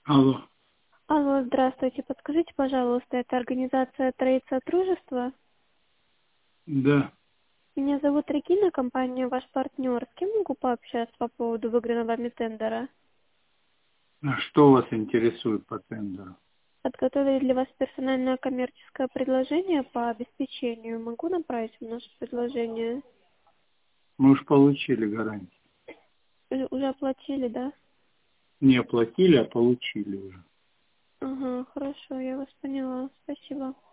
Алло, Алло, здравствуйте. Подскажите, пожалуйста, это организация Трейд Содружества? да. Меня зовут Регина, компания ваш партнер. С кем могу пообщаться по поводу выигранного вами тендера? А что вас интересует по тендеру? Подготовили для вас персональное коммерческое предложение по обеспечению. Могу направить вам наше предложение? Мы уж получили гарантию. Уже оплатили, да? Не оплатили, а получили уже. Ага, хорошо, я вас поняла. Спасибо.